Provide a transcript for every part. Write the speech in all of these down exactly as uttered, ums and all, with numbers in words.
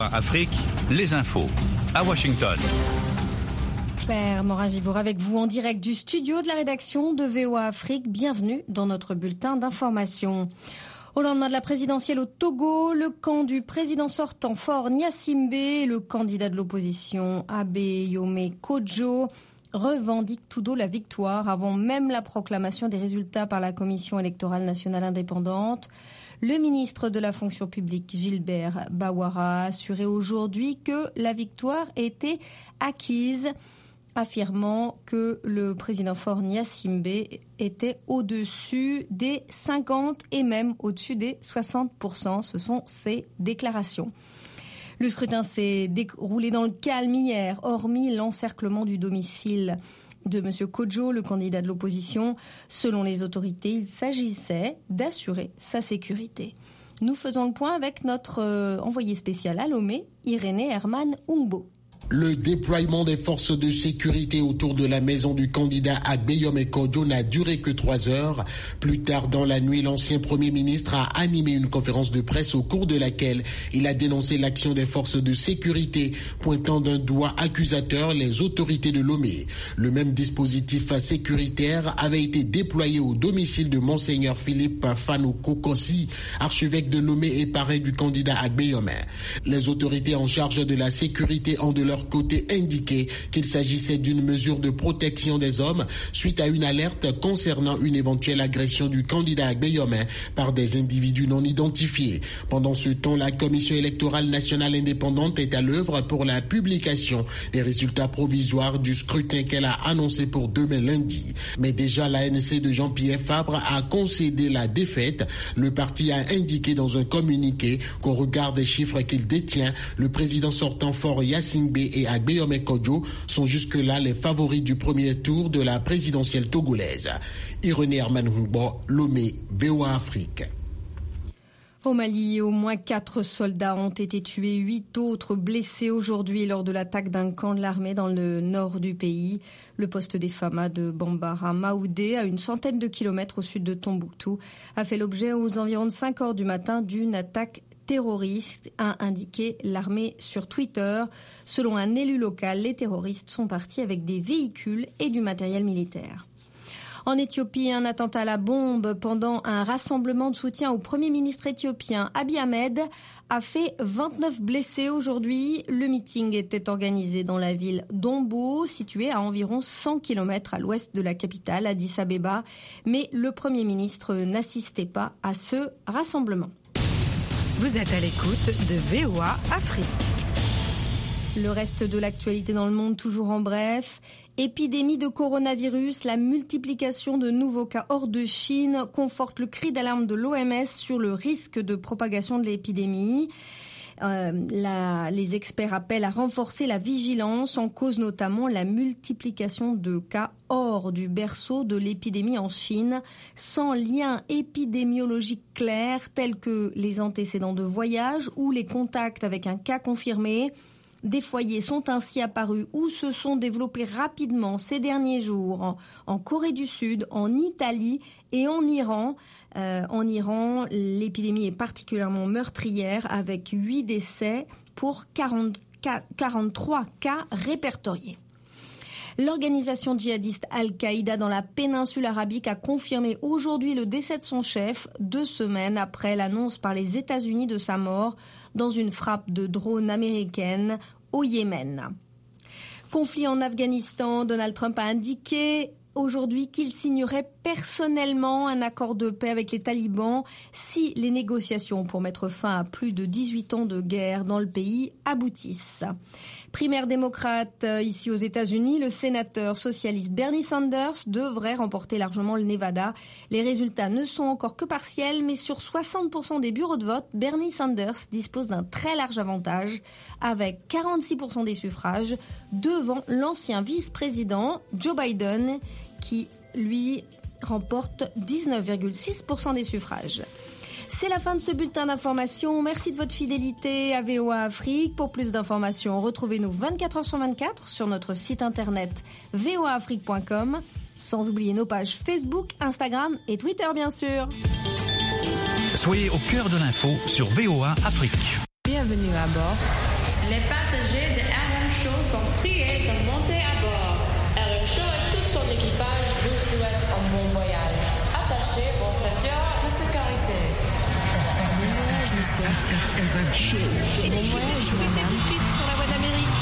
Afrique, les infos à Washington. Claire Morin-Gibour avec vous en direct du studio de la rédaction de V O A Afrique. Bienvenue dans notre bulletin d'information. Au lendemain de la présidentielle au Togo, le camp du président sortant Faure Gnassingbé et le candidat de l'opposition Abeyome Kodjo revendiquent tous deux la victoire avant même la proclamation des résultats par la Commission électorale nationale indépendante. Le ministre de la fonction publique, Gilbert Bawara, a assuré aujourd'hui que la victoire était acquise, affirmant que le président Faure Gnassingbé était au-dessus des cinquante et même au-dessus des soixante pour cent. Ce sont ses déclarations. Le scrutin s'est déroulé dans le calme hier, hormis l'encerclement du domicile de M. Kodjo, le candidat de l'opposition. Selon les autorités, il s'agissait d'assurer sa sécurité. Nous faisons le point avec notre euh, envoyé spécial à Lomé, Irénée Herman Ungbo. Le déploiement des forces de sécurité autour de la maison du candidat Abeyome Kodjo n'a duré que trois heures. Plus tard dans la nuit, l'ancien Premier ministre a animé une conférence de presse au cours de laquelle il a dénoncé l'action des forces de sécurité, pointant d'un doigt accusateur les autorités de Lomé. Le même dispositif sécuritaire avait été déployé au domicile de Monseigneur Philippe Fanou Kokosi, archevêque de Lomé et parrain du candidat Abeyome. Les autorités en charge de la sécurité ont de leur côté indiqué qu'il s'agissait d'une mesure de protection des hommes suite à une alerte concernant une éventuelle agression du candidat Abeyome par des individus non identifiés. Pendant ce temps, la Commission électorale nationale indépendante est à l'œuvre pour la publication des résultats provisoires du scrutin qu'elle a annoncé pour demain lundi. Mais déjà, l'A N C de Jean-Pierre Fabre a concédé la défaite. Le parti a indiqué dans un communiqué qu'au regard des chiffres qu'il détient, le président sortant Faure Gnassingbé et Abeyome Kodjo sont jusque-là les favoris du premier tour de la présidentielle togolaise. Irénée Herman Ungbo, Lomé, V O A Afrique. Au Mali, au moins quatre soldats ont été tués, huit autres blessés aujourd'hui lors de l'attaque d'un camp de l'armée dans le nord du pays. Le poste des Fama de Bambara Maoudé, à une centaine de kilomètres au sud de Tombouctou, a fait l'objet aux environs de cinq heures du matin d'une attaque terroriste, a indiqué l'armée sur Twitter. Selon un élu local, les terroristes sont partis avec des véhicules et du matériel militaire. En Éthiopie, un attentat à la bombe pendant un rassemblement de soutien au Premier ministre éthiopien Abiy Ahmed a fait vingt-neuf blessés aujourd'hui. Le meeting était organisé dans la ville d'Ombo, située à environ cent kilomètres à l'ouest de la capitale, Addis Abeba. Mais le Premier ministre n'assistait pas à ce rassemblement. Vous êtes à l'écoute de V O A Afrique. Le reste de l'actualité dans le monde, toujours en bref. Épidémie de coronavirus, la multiplication de nouveaux cas hors de Chine conforte le cri d'alarme de l'O M S sur le risque de propagation de l'épidémie. Euh, la, les experts appellent à renforcer la vigilance, en cause notamment la multiplication de cas hors du berceau de l'épidémie en Chine, sans lien épidémiologique clair, tels que les antécédents de voyage ou les contacts avec un cas confirmé. Des foyers sont ainsi apparus ou se sont développés rapidement ces derniers jours en, en Corée du Sud, en Italie et en Iran. Euh, en Iran, l'épidémie est particulièrement meurtrière avec huit décès pour quarante, quarante-trois cas répertoriés. L'organisation djihadiste Al-Qaïda dans la péninsule arabique a confirmé aujourd'hui le décès de son chef, deux semaines après l'annonce par les États-Unis de sa mort dans une frappe de drone américaine au Yémen. Conflit en Afghanistan, Donald Trump a indiqué aujourd'hui qu'il signerait personnellement un accord de paix avec les talibans si les négociations pour mettre fin à plus de dix-huit ans de guerre dans le pays aboutissent. Primaire démocrate ici aux États-Unis, le sénateur socialiste Bernie Sanders devrait remporter largement le Nevada. Les résultats ne sont encore que partiels, mais sur soixante pour cent des bureaux de vote, Bernie Sanders dispose d'un très large avantage avec quarante-six pour cent des suffrages devant l'ancien vice-président Joe Biden qui, lui, remporte dix-neuf virgule six pour cent des suffrages. C'est la fin de ce bulletin d'information. Merci de votre fidélité à V O A Afrique. Pour plus d'informations, retrouvez-nous vingt-quatre heures sur vingt-quatre sur notre site internet v o a afrique point com, sans oublier nos pages Facebook, Instagram et Twitter, bien sûr. Soyez au cœur de l'info sur V O A Afrique. Bienvenue à bord. Les passagers de R M Show sont priés de monter à bord. R M Show et tout son équipage vous souhaitent un bon voyage. Attachez vos ceintures de sécurité. Bon voyage, monsieur. R M Show. Bon voyage, madame. Tout de suite sur la voie d'Amérique.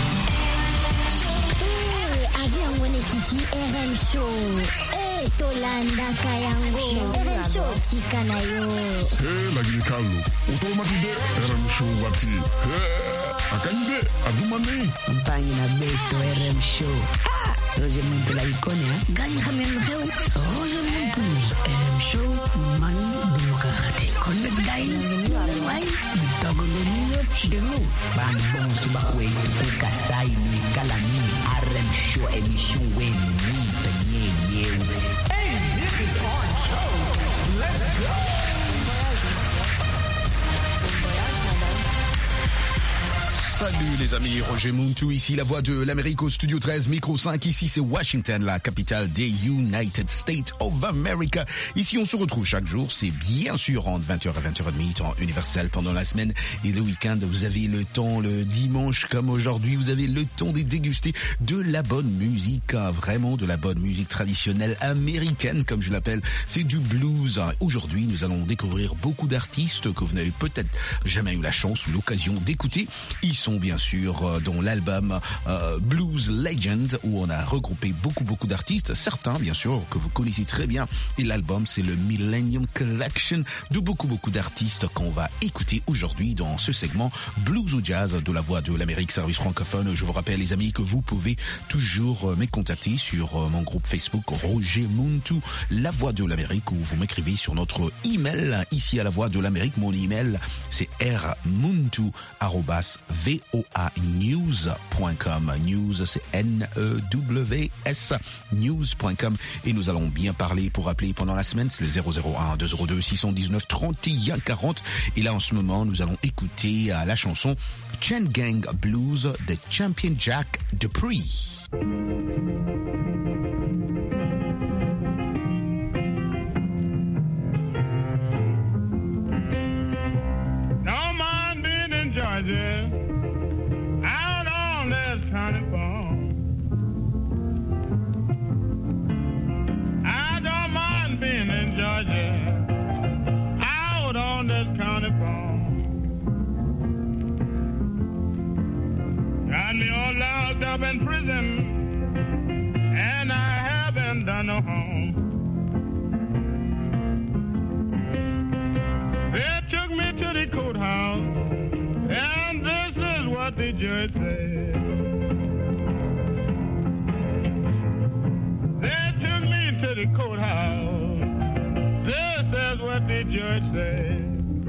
Eh, avion wene kiki R M Show. Eh, tolanda kayango. R M Show tika na yo. Eh, lagi Carlo. Automatide R M Show wati. Eh, akande adumane. Mpangi na beto R M Show. Ah, Roger Muntu la ikone ha. Gani khamen kheu. Roger Muntu. R M Show man demokrati. Connect dai. Wai. Bitago lolo chidelo. Bang bong suba kwe kuka sai ni kalami R M Show emission we ni penye yeu. Hey, this is our show. Let's go. Salut les amis, Roger Muntu ici, la voix de l'Amérique au studio treize, micro cinq, ici c'est Washington, la capitale des United States of America. Ici on se retrouve chaque jour, c'est bien sûr entre vingt heures et vingt heures trente, temps universel pendant la semaine et le week-end. Vous avez le temps, le dimanche comme aujourd'hui, vous avez le temps de déguster de la bonne musique, hein, vraiment de la bonne musique traditionnelle américaine comme je l'appelle, c'est du blues. Aujourd'hui nous allons découvrir beaucoup d'artistes que vous n'avez peut-être jamais eu la chance ou l'occasion d'écouter. Ils sont bien sûr dans l'album euh, Blues Legend où on a regroupé beaucoup beaucoup d'artistes, certains bien sûr que vous connaissez très bien, et l'album c'est le Millennium Collection de beaucoup beaucoup d'artistes qu'on va écouter aujourd'hui dans ce segment Blues ou Jazz de la voix de l'Amérique service francophone. Je vous rappelle les amis que vous pouvez toujours me contacter sur mon groupe Facebook Roger Muntu, la voix de l'Amérique, où vous m'écrivez sur notre email ici à la voix de l'Amérique. Mon email c'est rmuntu arobase v o a news point com. News, c'est N E W S, news point com. Et nous allons bien parler pour appeler pendant la semaine. C'est le zéro zéro un deux zéro deux six un neuf trente et un quarante. Et là, en ce moment, nous allons écouter la chanson Chain Gang Blues de Champion Jack Dupree. No man being in Georgia. I don't mind being in Georgia, out on this county farm. Got me all locked up in prison, and I haven't done no harm. They took me to the courthouse, and this is what the judge said. To the courthouse, this is what the judge said.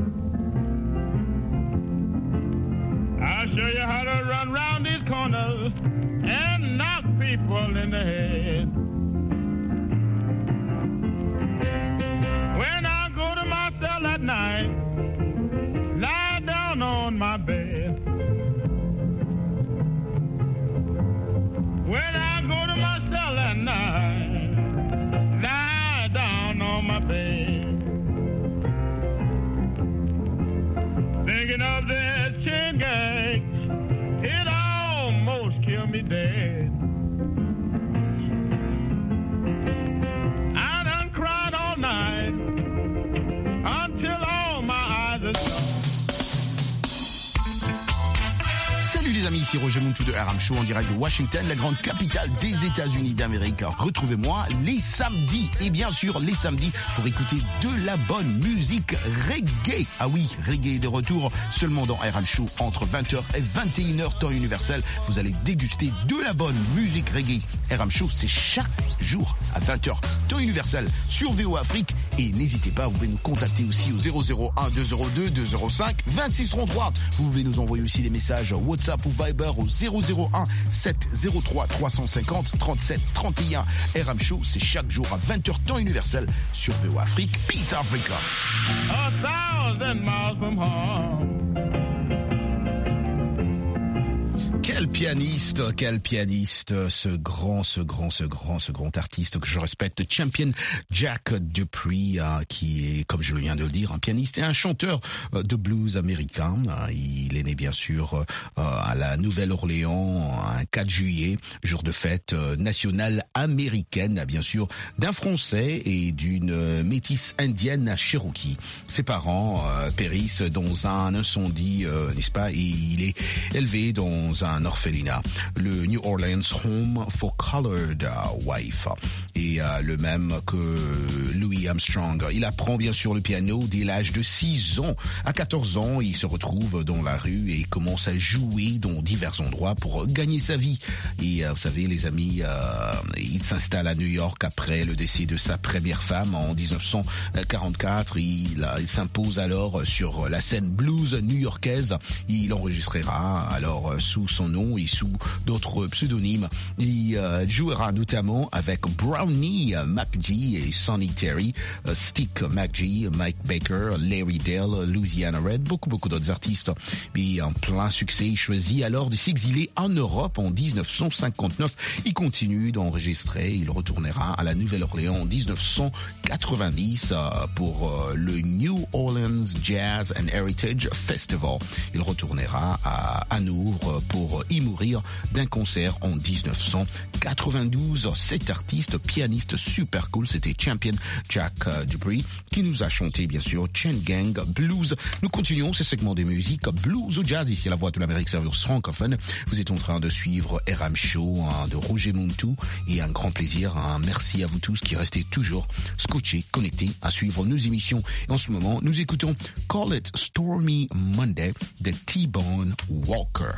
I'll show you how to run round these corners and knock people in the head. When I go to my cell at night, lie down on my bed. When I go to my cell at night, my bed, thinking of this chain gang, it almost killed me dead. I done cried all night until all my eyes are gone. Salut les amis, ici Roger Muntu de R M Show en direct de Washington, la grande capitale des États-Unis d'Amérique. Retrouvez-moi les samedis, et bien sûr les samedis pour écouter de la bonne musique reggae. Ah oui, reggae de retour seulement dans R M Show entre vingt heures et vingt et une heures temps universel. Vous allez déguster de la bonne musique reggae. R M Show, c'est chaque jour à vingt heures temps universel sur V O Afrique. Et n'hésitez pas, vous pouvez nous contacter aussi au zéro zéro un deux zéro deux deux zéro cinq vingt-six trente-trois. Vous pouvez nous envoyer aussi des messages WhatsApp ou Viber au zéro zéro un sept zéro trois trois cent cinquante trente-sept trente et un. R M Show, c'est chaque jour à vingt heures temps universel sur V O Afrique. Peace Africa. A thousand miles from home. Quel pianiste, quel pianiste, ce grand, ce grand, ce grand, ce grand artiste que je respecte, Champion Jack Dupree, euh, qui est, comme je viens de le dire, un pianiste et un chanteur euh, de blues américain. Euh, il est né bien sûr euh, à la Nouvelle-Orléans un quatre juillet, jour de fête euh, nationale américaine, bien sûr, d'un Français et d'une euh, métisse indienne Cherokee. Ses parents euh, périssent dans un incendie, euh, n'est-ce pas, et il est élevé dans un orphelinat, le New Orleans Home for Colored Wife, et euh, le même que Louis Armstrong. Il apprend bien sûr le piano dès l'âge de six ans. À quatorze ans, il se retrouve dans la rue et commence à jouer dans divers endroits pour gagner sa vie. Et euh, vous savez, les amis, euh, il s'installe à New York après le décès de sa première femme en dix-neuf cent quarante-quatre. Il, il s'impose alors sur la scène blues new-yorkaise. Il enregistrera alors sous son nom et sous d'autres pseudonymes. Il euh, jouera notamment avec Brownie McGee et Sonny Terry, uh, Stick McGee, Mike Baker, Larry Dale, Louisiana Red, beaucoup beaucoup d'autres artistes. Mais en plein succès, il choisit alors de s'exiler en Europe en dix-neuf cent cinquante-neuf. Il continue d'enregistrer. Il retournera à la Nouvelle-Orléans en dix-neuf cent quatre-vingt-dix uh, pour uh, le New Orleans Jazz and Heritage Festival. Il retournera à Hanovre pour y mourir d'un cancer en dix-neuf cent quatre-vingt-douze. Cet artiste, pianiste super cool, c'était Champion Jack Dupree qui nous a chanté bien sûr Chain Gang Blues. Nous continuons ce segment de musique blues ou jazz ici à la Voix de l'Amérique service francophone. Vous êtes en train de suivre R M Show hein, de Roger Muntu et un grand plaisir. Hein. Merci à vous tous qui restez toujours scotchés, connectés à suivre nos émissions. Et en ce moment, nous écoutons Call It Stormy Monday de T-Bone Walker.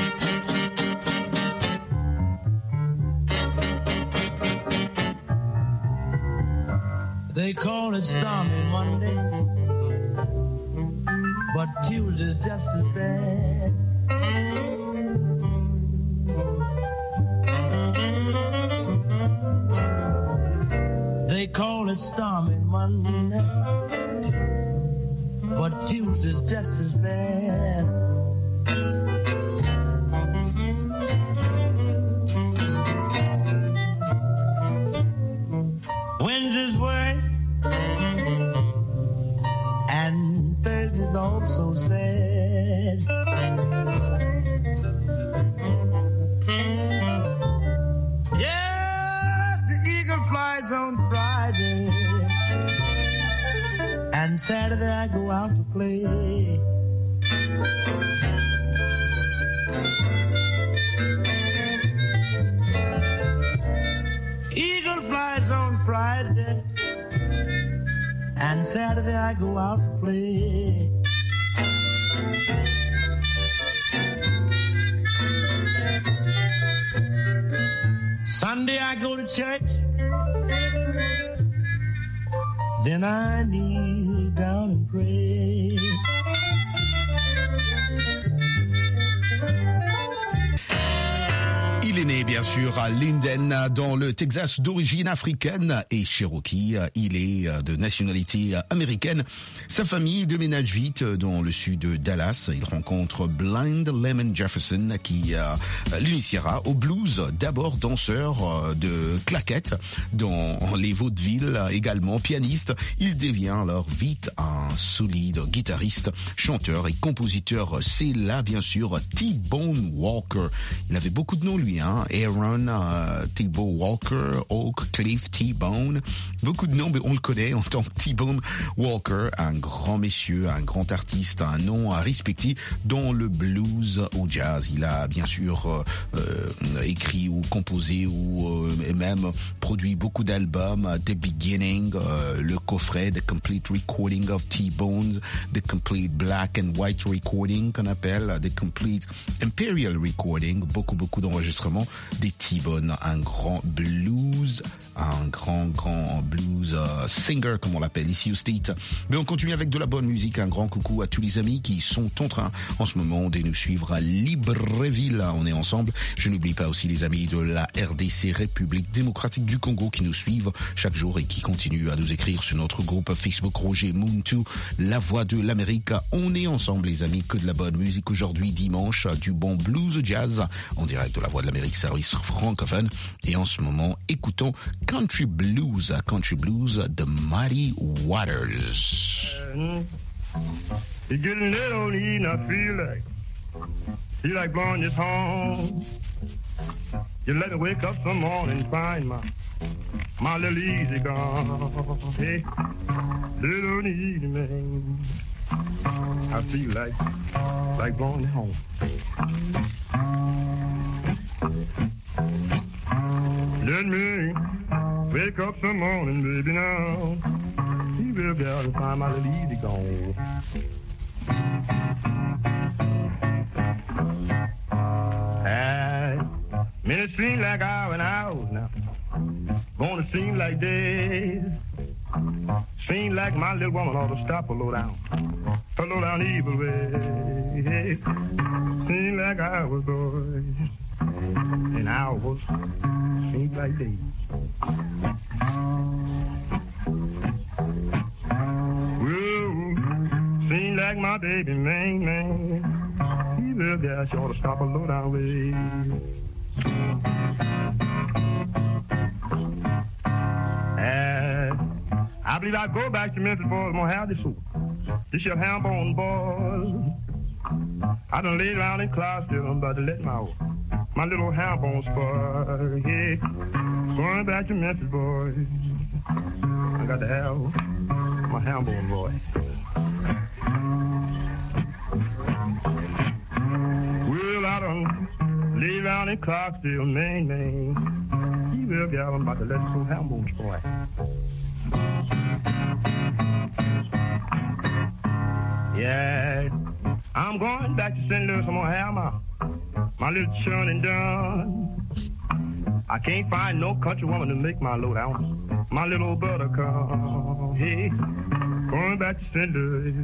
They call it stormy Monday, but Tuesday's just as bad. They call it stormy Monday, but Tuesday's just as bad. Wednesday's worse, and Thursday's also sad. Yes, the eagle flies on Friday, and Saturday I go out to play. Eagle flies on Friday, and Saturday I go out to play. Sunday I go to church, then I kneel down and pray. Il est né bien sûr à Linden dans le Texas d'origine africaine et Cherokee. Il est de nationalité américaine. Sa famille déménage vite dans le sud de Dallas. Il rencontre Blind Lemon Jefferson qui euh, l'initiera au blues, d'abord danseur de claquettes dans les vaudevilles, également pianiste. Il devient alors vite un solide guitariste, chanteur et compositeur. C'est là bien sûr T-Bone Walker. Il avait beaucoup de noms lui, hein. Aaron uh, T-Bone Walker, Oak Cliff T-Bone, beaucoup de noms, mais on le connaît en tant que T-Bone Walker, un grand monsieur, un grand artiste, un nom à respecter dans le blues ou jazz. Il a bien sûr euh, écrit ou composé ou euh, même produit beaucoup d'albums, The Beginning, euh, le coffret The Complete Recording of T-Bones, The Complete Black and White Recording qu'on appelle The Complete Imperial Recording, beaucoup beaucoup d'enregistrements moment des T-Bone, un grand blues, un grand, grand blues uh, singer, comme on l'appelle ici au State. Mais on continue avec de la bonne musique. Un grand coucou à tous les amis qui sont en train, en ce moment, de nous suivre à Libreville. On est ensemble. Je n'oublie pas aussi les amis de la R D C, République démocratique du Congo, qui nous suivent chaque jour et qui continuent à nous écrire sur notre groupe Facebook Roger Moon deux, la voix de l'Amérique. On est ensemble les amis, que de la bonne musique aujourd'hui, dimanche, du bon blues jazz, en direct de la voix de l'Amérique, service francophone. Et en ce moment, écoutons Country Blues, Country Blues de Muddy Waters. You get a little eating, I feel like, feel like blowing your tongue. You let me wake up some morning, find my, my little easy gone. Hey, little easy man, I feel like, like blowing it home. Let me wake up some morning, baby, now. You will be able to find my little easy gone. Hey, man, it seems like hours and hours now. Gonna seem like days. Seem like my little woman ought to stop a low down, a low down evil way. Seem like hours, boys, and hours seem like days. Seem like my baby, man, man. He will guess you ought to stop a low down way. And I believe I'll go back to Memphis, boys. I'm gonna have this soup. This your ham bone, boys. I done laid around in Clarksville, I'm about to let my my little ham bone spoil. Yeah, going back to Memphis, boys. I got to have my ham bone, boy. Well, I done lay around in Clarksville, man, man. He will be out, I'm about to let some ham bones spoil. Yeah, I'm going back to Saint Louis. I'm gonna have my, my little churning done. I can't find no country woman to make my load out. My little buttercup. Hey, going back to Saint Louis.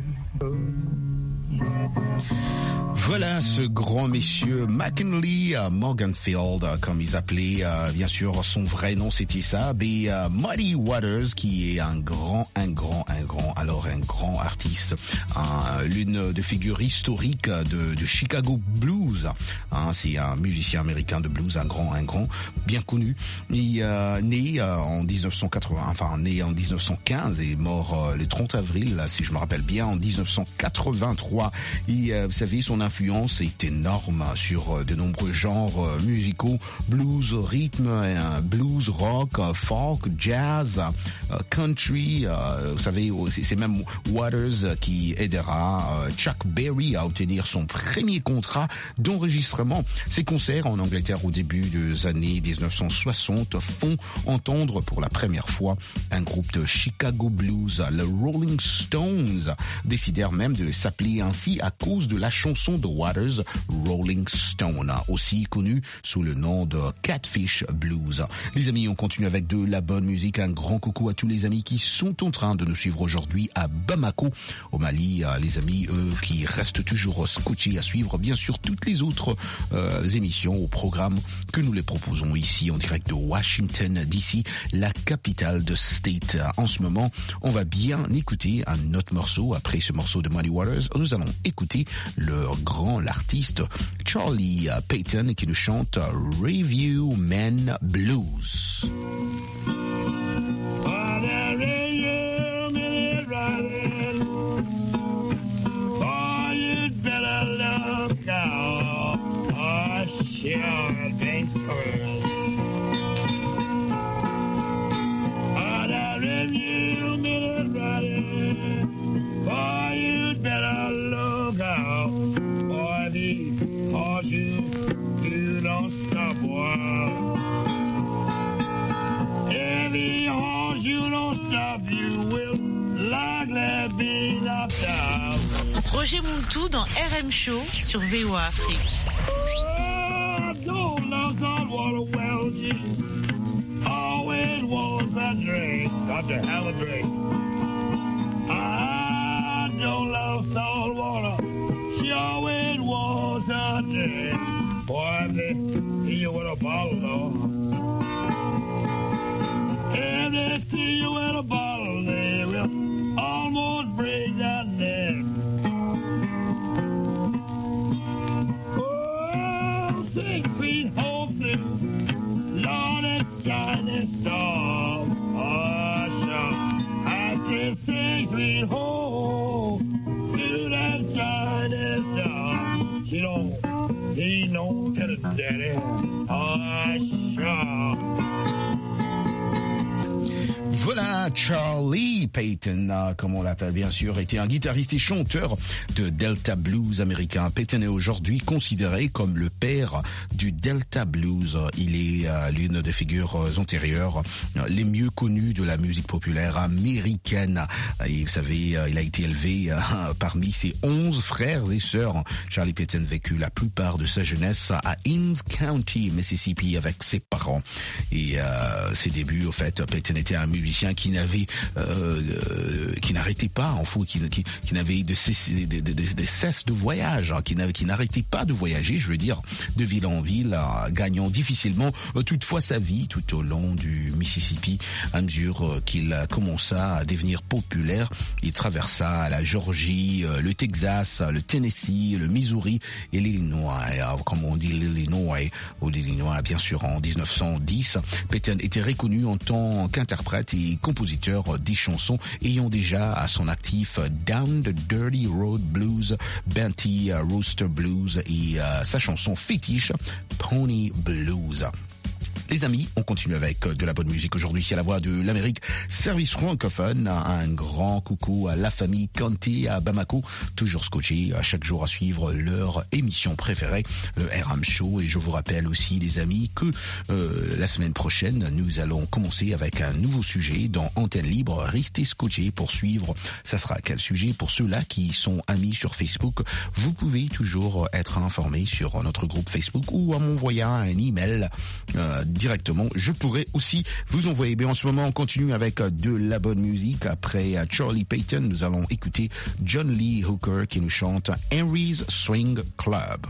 Voilà ce grand monsieur McKinley uh, Morganfield, uh, comme ils appelaient, uh, bien sûr, son vrai nom c'était ça, mais uh, Muddy Waters, qui est un grand, un grand, un grand, alors un grand artiste, uh, l'une des figures historiques de, de Chicago Blues. Uh, c'est un musicien américain de blues, un grand, un grand, bien connu. Il uh, né uh, en dix-neuf cent quatre-vingts, enfin né en dix-neuf cent quinze et mort uh, le trente avril, là, si je me rappelle bien, en dix-neuf cent quatre-vingt-trois. Et uh, vous savez, son influence est énorme sur de nombreux genres musicaux, blues, rythme, blues, rock, folk, jazz, country. Vous savez, c'est même Waters qui aidera Chuck Berry à obtenir son premier contrat d'enregistrement. Ses concerts en Angleterre au début des années dix-neuf cent soixante font entendre pour la première fois un groupe de Chicago Blues, le Rolling Stones, décidèrent même de s'appeler ainsi à cause de la chanson de Waters, Rolling Stone, aussi connu sous le nom de Catfish Blues. Les amis, on continue avec de la bonne musique. Un grand coucou à tous les amis qui sont en train de nous suivre aujourd'hui à Bamako, au Mali. Les amis, eux, qui restent toujours scotchés à suivre, bien sûr, toutes les autres euh, émissions au programme que nous les proposons ici en direct de Washington D C, la capitale de State. En ce moment, on va bien écouter un autre morceau. Après ce morceau de Muddy Waters, nous allons écouter le grand, l'artiste Charlie Payton qui nous chante Review Men Blues. Roger Moon deux dans R M Show sur V O A Afrique. sure love saltwater. Well, she always was a drink. Got to have a drink. I don't love saltwater. She always was a drink. Boy, if they see you with a bottle, though. If they see you with a bottle, they will almost break that neck. Oh, six feet home through, Lord, it's shining star. Oh, sure. I said six feet home through that shining star. She don't, he don't get it, daddy. Oh, sure. Voilà, Charlie Payton, comme on l'appelle bien sûr, était un guitariste et chanteur de Delta Blues américain. Payton est aujourd'hui considéré comme le père du Delta Blues. Il est euh, l'une des figures antérieures euh, les mieux connues de la musique populaire américaine. Et vous savez, euh, il a été élevé euh, parmi ses onze frères et sœurs. Charlie Payton vécut la plupart de sa jeunesse à Innes County, Mississippi, avec ses parents. Et euh, ses débuts, au fait, Payton était un musicien qui n'avait, euh, euh, qui n'arrêtait pas, en fait, qui, qui, qui n'avait de cesse de, de, de, de, cesse de voyage, hein, qui n'avait, qui n'arrêtait pas de voyager, je veux dire, de ville en ville, euh, gagnant difficilement euh, toutefois sa vie tout au long du Mississippi. À mesure euh, qu'il commença à devenir populaire, il traversa la Géorgie, euh, le Texas, le Tennessee, le Missouri et l'Illinois. Et, euh, comme on dit l'Illinois ou l'Illinois, bien sûr, en dix-neuf cent dix, Payton était reconnu en tant qu'interprète et compositeur des chansons ayant déjà à son actif Down the Dirty Road Blues, Banty Rooster Blues et euh, sa chanson fétiche Pony Blues. Les amis, on continue avec de la bonne musique aujourd'hui à la voix de l'Amérique, service francophone. Un grand coucou à la famille Kanté à Bamako, toujours scotché à chaque jour à suivre leur émission préférée, le R M Show. Et je vous rappelle aussi, les amis, que euh, la semaine prochaine, nous allons commencer avec un nouveau sujet dans Antenne Libre. Restez scotchés pour suivre. Ça sera quel sujet? Pour ceux-là qui sont amis sur Facebook, vous pouvez toujours être informés sur notre groupe Facebook ou en m'envoyant un email euh, directement. Je pourrais aussi vous envoyer. Mais en ce moment, on continue avec de la bonne musique. Après Charlie Payton, nous allons écouter John Lee Hooker qui nous chante Henry's Swing Club.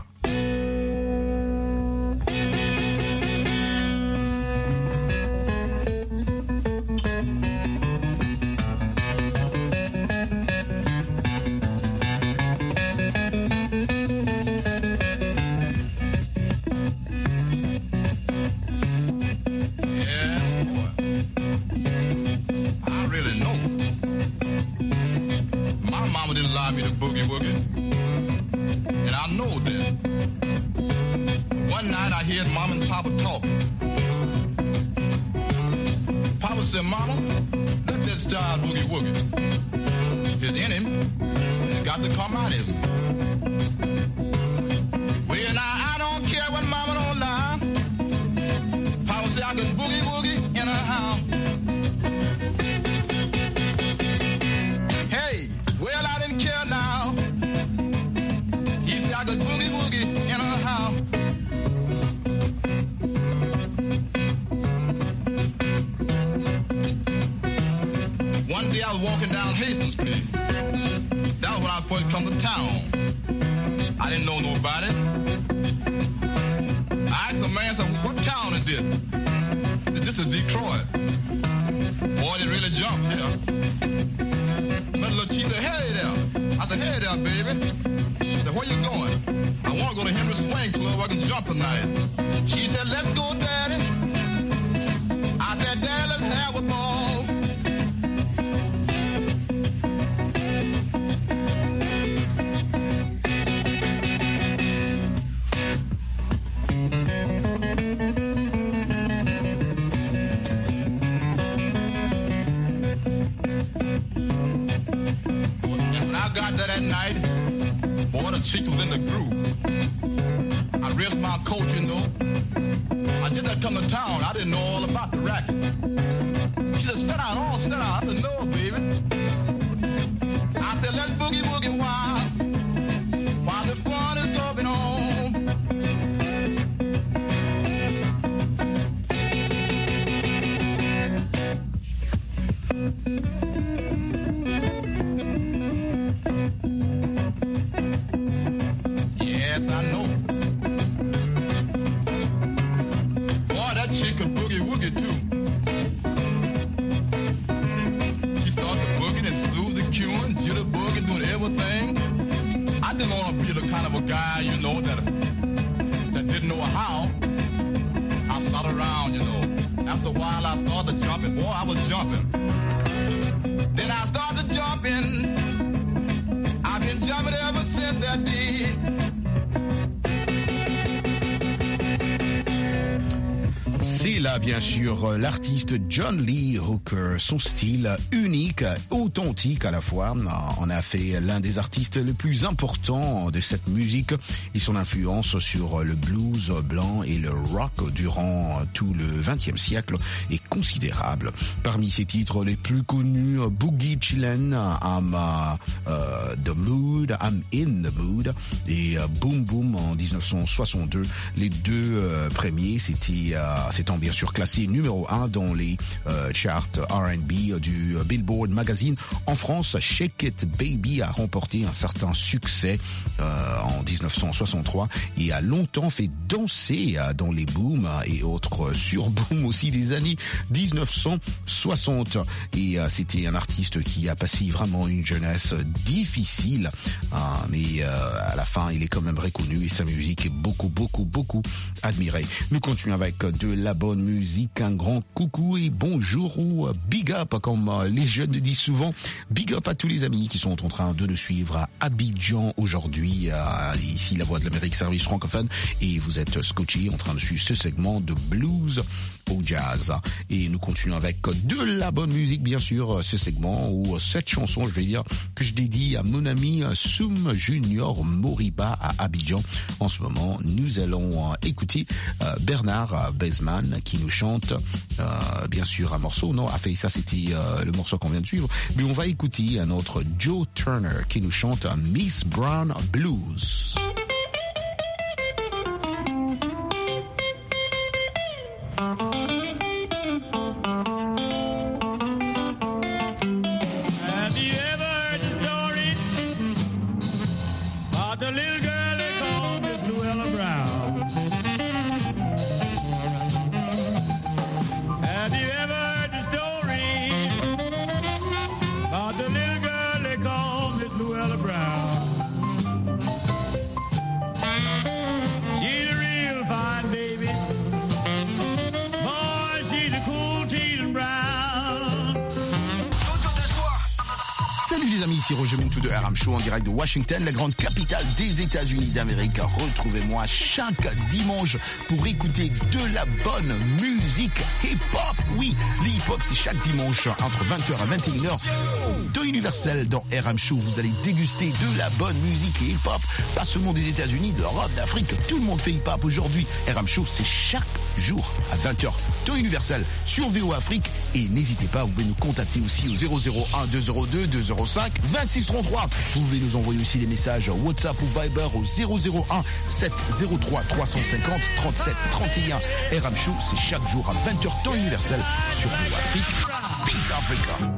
a while, I started jumping. Boy, I was jumping. Then I started jumping. I've been jumping ever since that day. C'est là, bien sûr, l'artiste John Lee Hooker. Son style unique, authentique à la fois, en a fait l'un des artistes les plus importants de cette musique et son influence sur le blues blanc et le rock durant tout le vingtième siècle est considérable. Parmi ses titres les plus connus, Boogie Chillin', I'm uh, The Mood, I'm In The Mood et Boom Boom en dix-neuf cent soixante-deux. Les deux euh, premiers, c'était euh, s'étant bien sûr classé numéro un dans les euh, charts R and B du Billboard Magazine. En France, Shake It Baby a remporté un certain succès euh, en dix-neuf cent soixante-trois et a longtemps fait danser euh, dans les booms et autres surbooms aussi des années dix-neuf cent soixante. Et euh, c'était un artiste qui a passé vraiment une jeunesse difficile, hein, mais euh, à la fin, il est quand même reconnu et sa musique est beaucoup, beaucoup, beaucoup admirée. Nous continuons avec de la bonne musique, un grand coucou et bonjour ou big up comme les jeunes disent souvent. Big up à tous les amis qui sont en train de nous suivre à Abidjan aujourd'hui, ici la Voix de l'Amérique, service francophone, et vous êtes scotché en train de suivre ce segment de blues au jazz. Et nous continuons avec de la bonne musique, bien sûr, ce segment ou cette chanson, je vais dire, que je dédie à mon ami Soum Junior Moriba à Abidjan. En ce moment, nous allons écouter Bernard Bezman qui nous chante euh, bien sûr un morceau, non, a fait ça, c'était euh, le morceau qu'on vient de suivre, mais on va écouter un autre Joe Turner qui nous chante Miss Brown Blues. De R M Show en direct de Washington, la grande capitale des États-Unis d'Amérique. Retrouvez-moi chaque dimanche pour écouter de la bonne musique hip-hop. Oui, le hip-hop, c'est chaque dimanche entre vingt heures à vingt et une heures. De Universel dans R M Show, vous allez déguster de la bonne musique et hip-hop. Pas seulement des États-Unis, de l'Europe, d'Afrique. Tout le monde fait hip-hop aujourd'hui. R M Show, c'est chaque jour à vingt heures. De Universel sur V O Afrique. Et n'hésitez pas, vous pouvez nous contacter aussi au zéro zéro un deux zéro deux deux zéro cinq vingt-six trente-trois. Vous pouvez nous envoyer aussi des messages WhatsApp ou Viber au zéro zéro un sept zéro trois trois cent cinquante trente-sept trente et un. R M Show, c'est chaque jour à vingt heures temps universel sur V O Afrique. Peace Africa.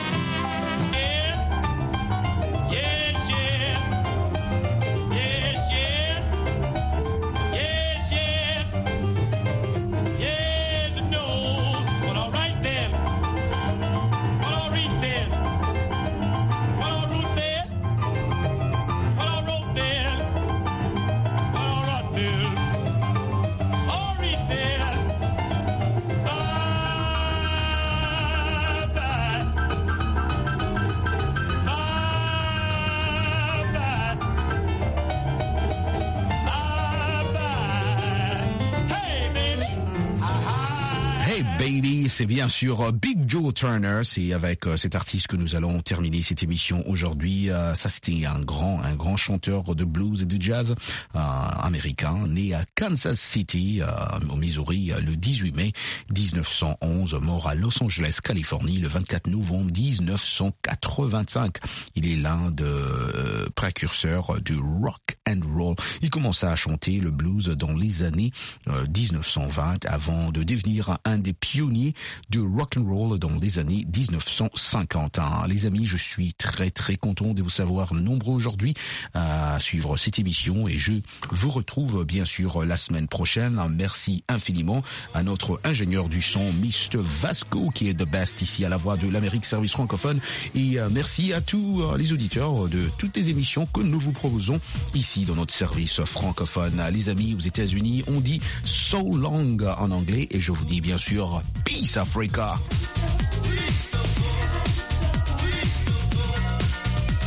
C'est bien sûr Big Joe Turner, c'est avec euh, cet artiste que nous allons terminer cette émission aujourd'hui. Euh, ça, c'était un grand, un grand chanteur de blues et de jazz euh, américain, né à Kansas City, euh, au Missouri, le dix-huit mai dix-neuf cent onze, mort à Los Angeles, Californie, le vingt-quatre novembre dix-neuf cent quatre-vingt-cinq. Il est l'un des euh, précurseurs du rock and roll. Il commença à chanter le blues dans les années euh, dix-neuf cent vingt, avant de devenir un des pionniers de rock and roll dans les années dix-neuf cent cinquante. Les amis, je suis très très content de vous savoir nombreux aujourd'hui à suivre cette émission et je vous retrouve bien sûr la semaine prochaine. Merci infiniment à notre ingénieur du son, mister Vasco, qui est the best ici à la Voix de l'Amérique, service francophone, et merci à tous les auditeurs de toutes les émissions que nous vous proposons ici dans notre service francophone. Les amis, aux États-Unis, on dit so long en anglais et je vous dis bien sûr Peace Africa.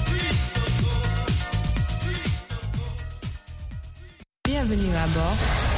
Bienvenue à bord.